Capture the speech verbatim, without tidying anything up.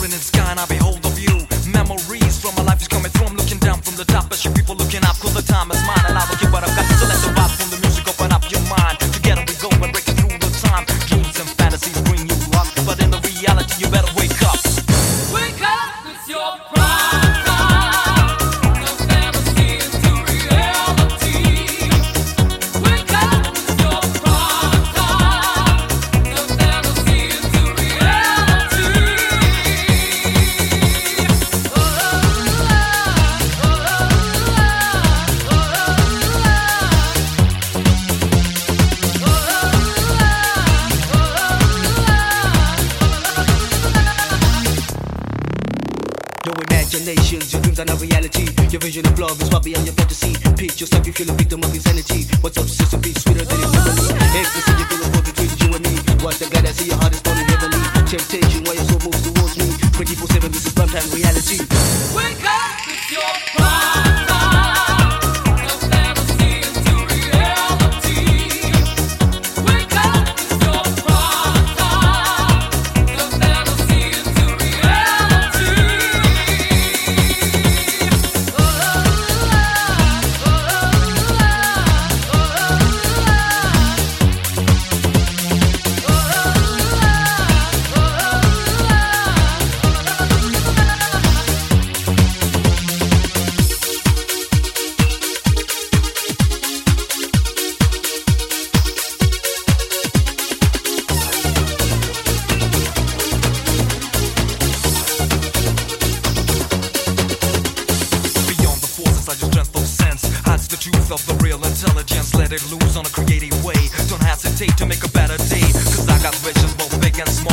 in the sky and I behold of you. Memories from my life is coming through. I'm looking down from the top as you people looking up. Cause the time is mine and I will give what I've got. So let the vibe from the music open up your mind. Together we go and breaking through the time. Dreams and fantasies bring you luck, but in the reality you better wake up. Wake up, it's your prime time. The fantasy into reality. Wake up, it's your prime time. The fantasy into reality. Oh, oh, oh, oh, oh, Your imaginations, your dreams are not reality. Your vision of love is far beyond your fantasy. Pitch yourself, you feel a victim of insanity. What's up, sister, be sweeter than epiphany. Ecstasy, you feel a war between you and me. Watch the guy that see your heart is burning heavily. Temptation, while your soul moves towards me. twenty-four seven, this is prime time reality. wake up, it's your prime time. The fantasy into reality. Wake up, it's your prime time. The fantasy into reality. Oh, oh, oh, oh, Beyond the forces, I just transfer sense. Hides the truth of the real intelligence. Let it loose on a creative way. Don't hesitate to make a better day. Cause I got visions both big and small.